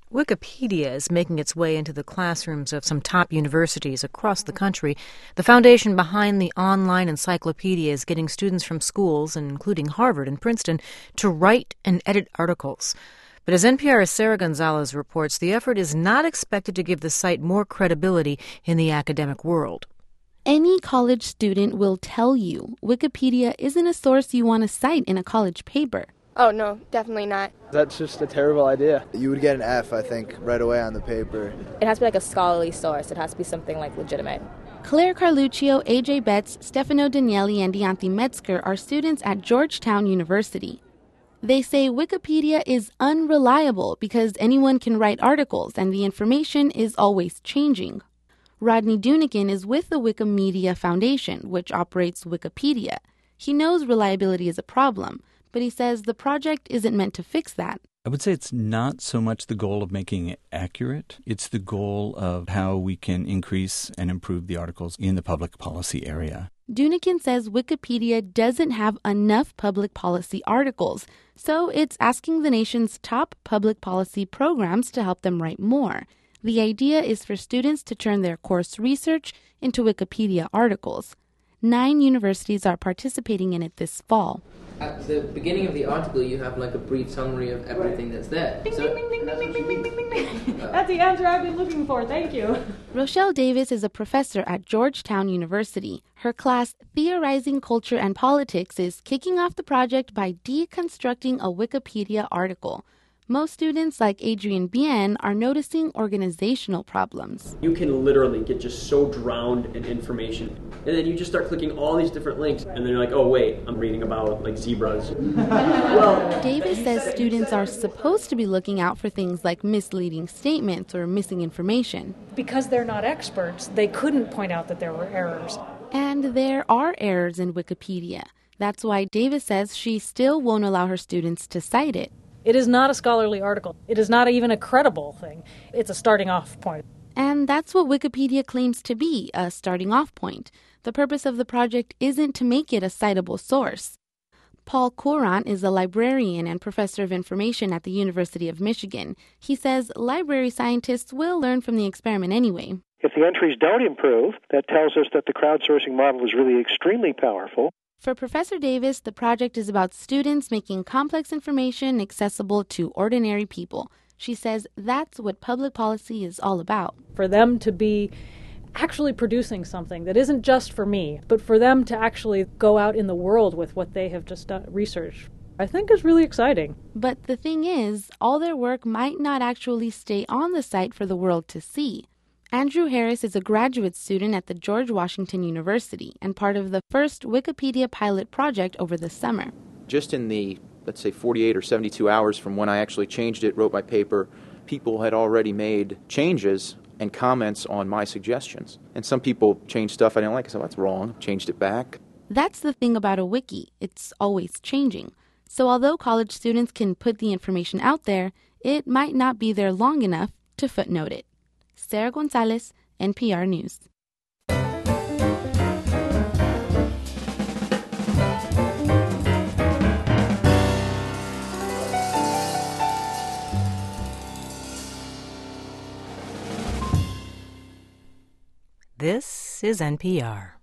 Wikipedia is making its way into the classrooms of some top universities across the country. The foundation behind the online encyclopedia is getting students from schools, including Harvard and Princeton, to write and edit articles. But as NPR's Sarah Gonzalez reports, the effort is not expected to give the site more credibility in the academic world. Any college student will tell you Wikipedia isn't a source you want to cite in a college paper. Oh, no, definitely not. That's just a terrible idea. You would get an F, I think, right away on the paper. It has to be like a scholarly source. It has to be something like legitimate. Claire Carluccio, AJ Betts, Stefano Danieli, and Dianthi Metzger are students at Georgetown University. They say Wikipedia is unreliable because anyone can write articles and the information is always changing. Rodney Dunigan is with the Wikimedia Foundation, which operates Wikipedia. He knows reliability is a problem, but he says the project isn't meant to fix that. I would say it's not so much the goal of making it accurate. It's the goal of how we can increase and improve the articles in the public policy area. Dunigan says Wikipedia doesn't have enough public policy articles, so it's asking the nation's top public policy programs to help them write more. The idea is for students to turn their course research into Wikipedia articles. 9 universities are participating in it this fall. At the beginning of the article, you have like a brief summary of everything that's there. Ding, ding, ding, ding, ding, ding, ding, ding, ding. That's the answer I've been looking for. Thank you. Rochelle Davis is a professor at Georgetown University. Her class, Theorizing Culture and Politics, is kicking off the project by deconstructing a Wikipedia article. Most students, like Adrian Bien, are noticing organizational problems. You can literally get just so drowned in information. And then you just start clicking all these different links. And then you're like, oh, wait, I'm reading about, like, zebras. Davis says students are supposed to be looking out for things like misleading statements or missing information. Because they're not experts, they couldn't point out that there were errors. And there are errors in Wikipedia. That's why Davis says she still won't allow her students to cite it. It is not a scholarly article. It is not even a credible thing. It's a starting off point. And that's what Wikipedia claims to be, a starting off point. The purpose of the project isn't to make it a citable source. Paul Courant is a librarian and professor of information at the University of Michigan. He says library scientists will learn from the experiment anyway. If the entries don't improve, that tells us that the crowdsourcing model is really extremely powerful. For Professor Davis, the project is about students making complex information accessible to ordinary people. She says that's what public policy is all about. For them to be actually producing something that isn't just for me, but for them to actually go out in the world with what they have just done, research, I think is really exciting. But the thing is, all their work might not actually stay on the site for the world to see. Andrew Harris is a graduate student at the George Washington University and part of the first Wikipedia pilot project over the summer. Just in the, let's say, 48 or 72 hours from when I actually changed it, wrote my paper, people had already made changes and comments on my suggestions. And some people changed stuff I didn't like. I said, that's wrong. Changed it back. That's the thing about a wiki. It's always changing. So although college students can put the information out there, it might not be there long enough to footnote it. Sarah Gonzalez, NPR News. This is NPR.